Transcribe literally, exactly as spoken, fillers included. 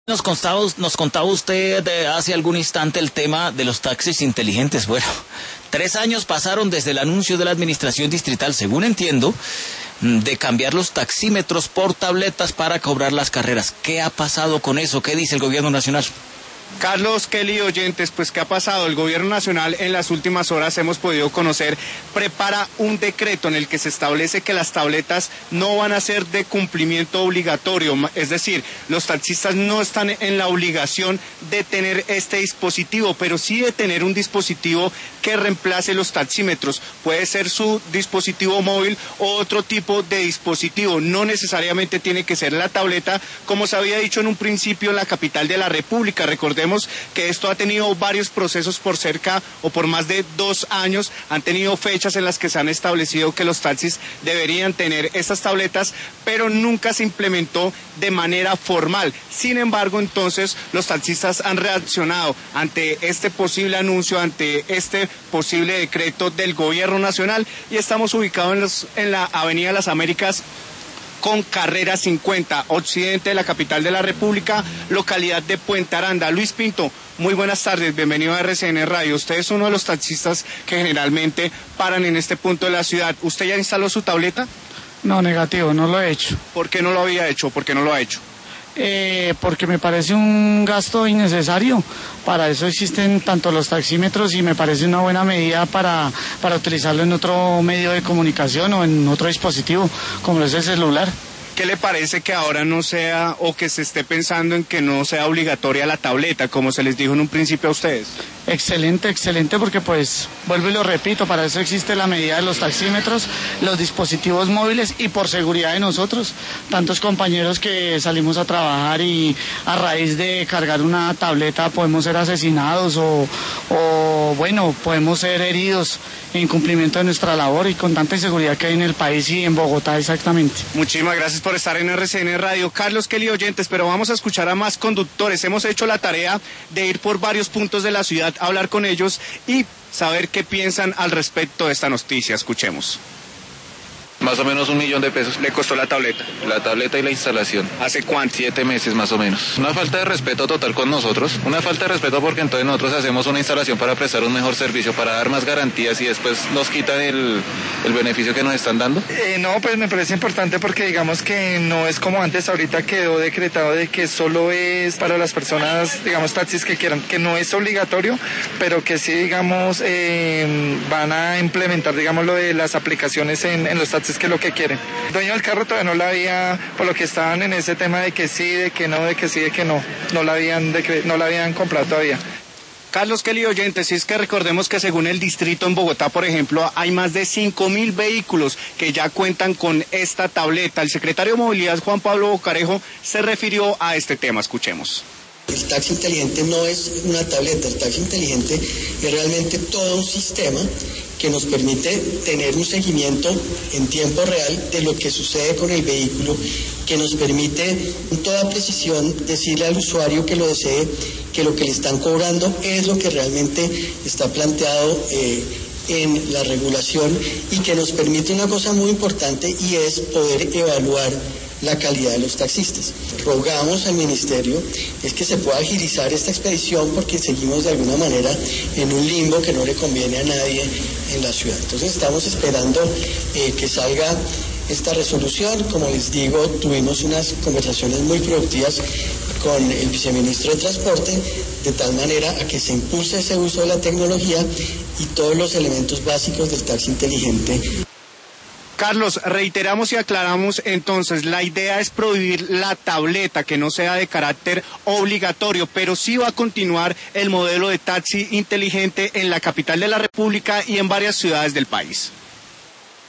Nos contaba, nos contaba usted eh, hace algún instante el tema de los taxis inteligentes. Bueno, tres años pasaron desde el anuncio de la administración distrital, según entiendo, de cambiar los taxímetros por tabletas para cobrar las carreras. ¿Qué ha pasado con eso? ¿Qué dice el gobierno nacional? Carlos, Kelly, oyentes, pues ¿qué ha pasado? El gobierno nacional en las últimas horas hemos podido conocer, prepara un decreto en el que se establece que las tabletas no van a ser de cumplimiento obligatorio, es decir, los taxistas no están en la obligación de tener este dispositivo, pero sí de tener un dispositivo que reemplace los taxímetros. Puede ser su dispositivo móvil o otro tipo de dispositivo, no necesariamente tiene que ser la tableta, como se había dicho en un principio en la capital de la República. Recordemos que esto ha tenido varios procesos por cerca o por más de dos años, han tenido fechas en las que se han establecido que los taxis deberían tener estas tabletas, pero nunca se implementó de manera formal. Sin embargo, entonces los taxistas han reaccionado ante este posible anuncio, ante este posible decreto del gobierno nacional, y estamos ubicados en, los, en la Avenida Las Américas con carrera cincuenta, occidente de la capital de la República, localidad de Puente Aranda. Luis Pinto, muy buenas tardes, bienvenido a R C N Radio. Usted es uno de los taxistas que generalmente paran en este punto de la ciudad. ¿Usted ya instaló su tableta? No, negativo, no lo he hecho. ¿Por qué no lo había hecho? ¿Por qué no lo ha hecho? Eh, porque me parece un gasto innecesario. Para eso existen tanto los taxímetros y me parece una buena medida para, para utilizarlo en otro medio de comunicación o en otro dispositivo, como es el celular. ¿Qué le parece que ahora no sea, o que se esté pensando en que no sea obligatoria la tableta, como se les dijo en un principio a ustedes? Excelente, excelente, porque pues, vuelvo y lo repito, para eso existe la medida de los taxímetros, los dispositivos móviles y por seguridad de nosotros, tantos compañeros que salimos a trabajar y a raíz de cargar una tableta podemos ser asesinados o, o bueno, podemos ser heridos en cumplimiento de nuestra labor y con tanta inseguridad que hay en el país y en Bogotá exactamente. Muchísimas gracias por estar en R C N Radio. Carlos, Kelly, oyentes, pero vamos a escuchar a más conductores. Hemos hecho la tarea de ir por varios puntos de la ciudad, hablar con ellos y saber qué piensan al respecto de esta noticia. Escuchemos. Más o menos un millón de pesos. ¿Le costó la tableta? La tableta y la instalación. ¿Hace cuánto? Siete meses más o menos. Una falta de respeto total con nosotros. Una falta de respeto porque entonces nosotros hacemos una instalación para prestar un mejor servicio, para dar más garantías y después nos quitan el, el beneficio que nos están dando. Eh, no, pues me parece importante porque digamos que no es como antes, ahorita quedó decretado de que solo es para las personas, digamos, taxis que quieran, que no es obligatorio, pero que sí, digamos, eh, van a implementar, digamos, lo de las aplicaciones en, en los taxis, que es lo que quieren. El dueño del carro todavía no la había, por lo que estaban en ese tema de que sí, de que no, de que sí, de que no, no la habían, de que no la habían comprado todavía. Carlos, Kelly, oyentes, si es que recordemos que según el distrito en Bogotá, por ejemplo, hay más de cinco mil vehículos que ya cuentan con esta tableta. El secretario de Movilidad, Juan Pablo Bocarejo, se refirió a este tema. Escuchemos. El taxi inteligente no es una tableta, el taxi inteligente es realmente todo un sistema que nos permite tener un seguimiento en tiempo real de lo que sucede con el vehículo, que nos permite con toda precisión decirle al usuario que lo desee que lo que le están cobrando es lo que realmente está planteado eh, en la regulación, y que nos permite una cosa muy importante, y es poder evaluar la calidad de los taxistas. Rogamos al ministerio es que se pueda agilizar esta expedición, porque seguimos de alguna manera en un limbo que no le conviene a nadie en la ciudad. Entonces estamos esperando eh, que salga esta resolución. Como les digo, tuvimos unas conversaciones muy productivas con el viceministro de Transporte, de tal manera a que se impulse ese uso de la tecnología y todos los elementos básicos del taxi inteligente. Carlos, reiteramos y aclaramos entonces, la idea es prohibir la tableta, que no sea de carácter obligatorio, pero sí va a continuar el modelo de taxi inteligente en la capital de la República y en varias ciudades del país.